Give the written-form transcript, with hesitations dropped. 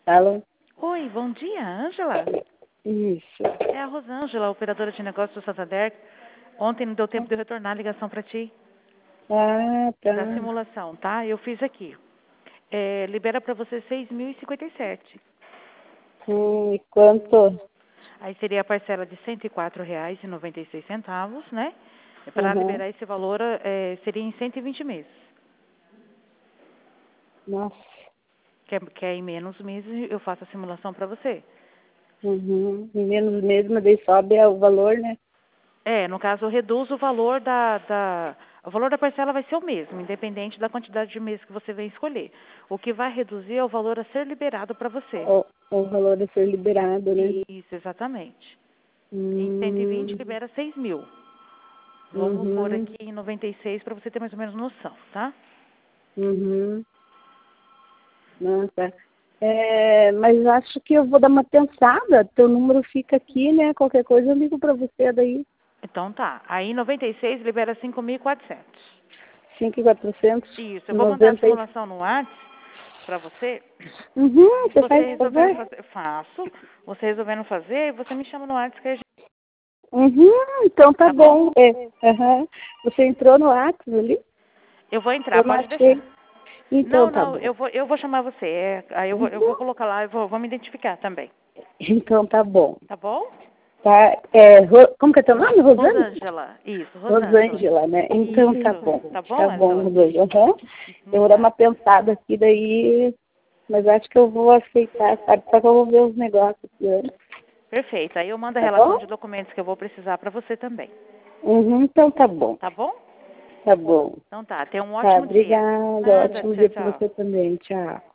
Alô? Oi, bom dia, Ângela. Isso. É a Rosângela, operadora de negócios do Santander. Ontem não deu tempo de eu retornar a ligação para ti, Ah, tá. da simulação, tá? Eu fiz aqui. Libera para você 6.057. E quanto? Aí seria a parcela de R$ 104,96, né? Para Uhum. liberar esse valor, seria em 120 meses. Nossa. Quer em menos meses, eu faço a simulação para você. Uhum. E menos mesmo, daí sobe o valor, né? No caso, eu reduzo o valor o valor da parcela vai ser o mesmo, independente da quantidade de meses que você vem escolher. O que vai reduzir é o valor a ser liberado para você. O valor a ser liberado, né? Isso, exatamente. Em 120 Hum. libera 6.000. Vamos pôr Uhum. aqui em 96 para você ter mais ou menos noção, tá? Uhum. Não, tá. Mas acho que eu vou dar uma pensada. Teu número fica aqui, né? Qualquer coisa eu ligo pra você daí. Então tá. Aí em 96 libera 5.400. 5.400, Isso, eu vou mandar a 90 e... simulação no WhatsApp para você. Uhum, Se você você faz resolvendo favor? fazer, faço. Você resolvendo fazer, você me chama no WhatsApp que a gente, Uhum, então tá tá bom? bom. Aham. Você entrou no WhatsApp ali? Eu vou entrar, Eu não pode deixar. achei. Então Não, tá não, bom. eu vou chamar você. Aí eu vou Uhum. colocar lá, vou me identificar também. Então tá bom. Tá bom? Tá, como que é teu nome? Rosângela? Rosângela. Isso, Rosângela. Rosângela, né? Então tá Isso. bom. Tá bom, Tá bom, Ângela? Rosângela. Aham. Eu vou dar Tá. uma pensada aqui daí, mas acho que eu vou aceitar, sabe? Só que eu vou ver os negócios aqui antes. Perfeito. Aí eu mando a Tá relação bom? de documentos que eu vou precisar para você também. Uhum, então tá bom. Tá bom? Tá bom. Então tá. Tenha um Tá, ótimo dia. obrigada. Nada. Ótimo Tchau, dia pra tchau. você também. Tchau.